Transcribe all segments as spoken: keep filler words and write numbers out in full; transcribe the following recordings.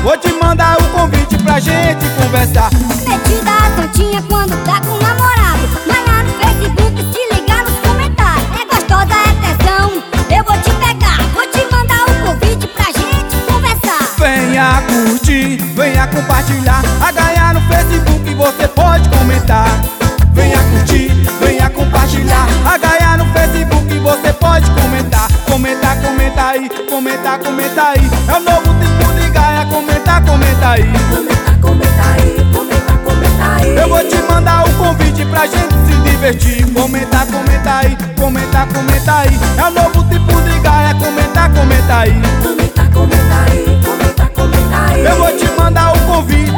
vou te mandar o convite pra gente conversar. Metida a santinha quando tá com o namorado, vai lá no Facebook, se ligar nos comentários. É gostosa, é tesão, eu vou te pegar, vou te mandar o convite pra gente conversar. Venha curtir, venha compartilhar, a ganhar no Facebook você pode comentar. Venha curtir, venha compartilhar, a ganhar no Facebook você pode comentar. Comentar, comenta aí, comenta, comenta aí, é o novo tipo de gaia, comenta, comenta aí. Comenta, comenta aí, comenta, comenta aí. Eu vou te mandar o convite pra gente se divertir. Comenta, comenta aí, comenta, comenta aí, é o novo tipo de gaia, comenta, comenta aí. Comenta, comenta aí, comenta, comenta aí. Eu vou te mandar o convite.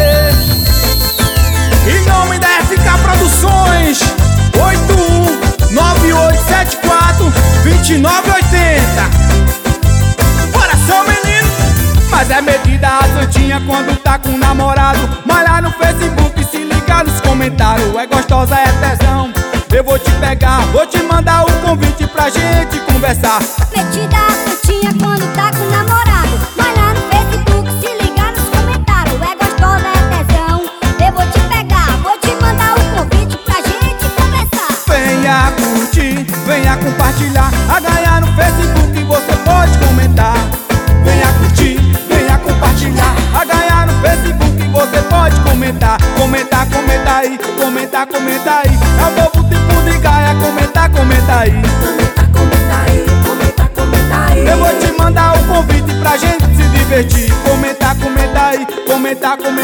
Em nome da F K Produções, oito um nove oito sete quatro dois nove oito zero. Coração, menino. Mas é medida a santinha quando tá com o namorado, malhar no Facebook, se ligar nos comentários. É gostosa, é tesão, eu vou te pegar, vou te mandar o convite pra gente conversar. Metida a santinha quando tá com o namorado, vai lá no Facebook, se ligar nos comentários. É gostosa, é tesão, eu vou te pegar, vou te mandar o convite pra gente conversar. Venha curtir, venha compartilhar, a ganhar no Facebook você pode comentar. Venha curtir, venha compartilhar, a ganhar no Facebook você pode comentar. Comentar, comenta aí, comentar, comenta aí, é o novo tipo de gaia, comentar, comenta aí. Comenta, comenta aí, comenta, comenta aí. Eu vou te mandar o convite pra gente se divertir. Comentar, comenta aí, comentar, comenta